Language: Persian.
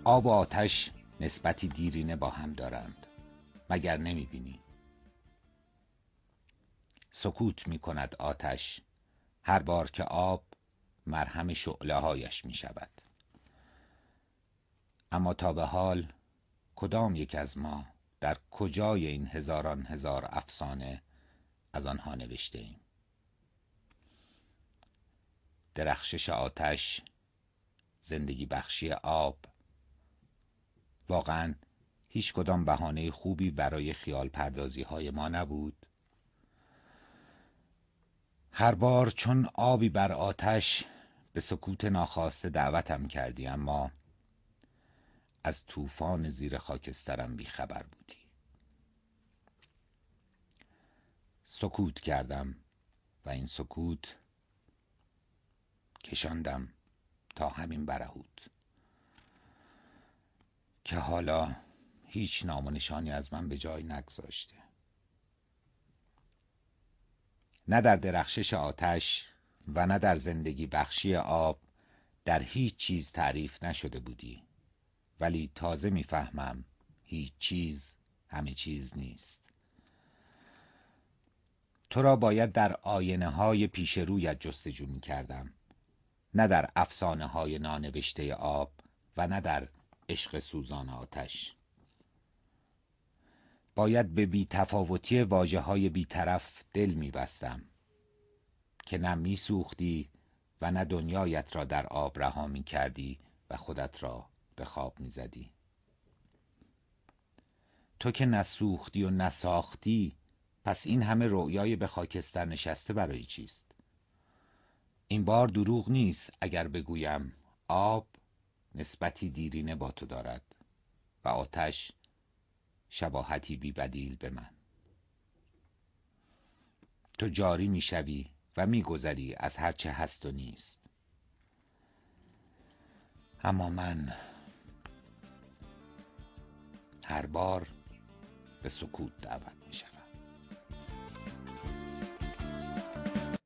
آب و آتش نسبتی دیرینه با هم دارند، مگر نمی‌بینی؟ سکوت می‌کند آتش هر بار که آب مرهم شعله‌هایش می‌شود. اما تا به حال کدام یک از ما در کجای این هزاران هزار افسانه از آنها نوشته ایم؟ درخشش آتش، زندگی بخشی آب، واقعاً هیچ کدام بهانه خوبی برای خیال پردازی های ما نبود. هر بار چون آبی بر آتش به سکوت ناخواسته دعوتم کردی، اما از طوفان زیر خاکسترم بیخبر بودی. سکوت کردم و این سکوت کشاندم تا همین برهوت که حالا هیچ نام و نشانی از من به جای نگذاشته. نه در درخشش آتش و نه در زندگی بخشی آب در هیچ چیز تعریف نشده بودی، ولی تازه میفهمم هیچ چیز همه چیز نیست. تو را باید در آینه های پیش رویت جستجو می کردم، نه در افسانه های نانوشته آب و نه در عشق سوزان آتش. باید به بی تفاوتی واژه های بی طرف دل می بستم که نه می سوختی و نه دنیایت را در آب رها می کردی و خودت را به خواب می زدی. تو که نسوختی و نساختی، پس این همه رؤیای به خاکستر نشسته برای چیست؟ این بار دروغ نیست اگر بگویم آب نسبتی دیرینه با تو دارد و آتش شباهتی بی بدیل به من. تو جاری میشوی و میگذری از هر چه هست و نیست، اما من هر بار به سکوت دعوت میشم.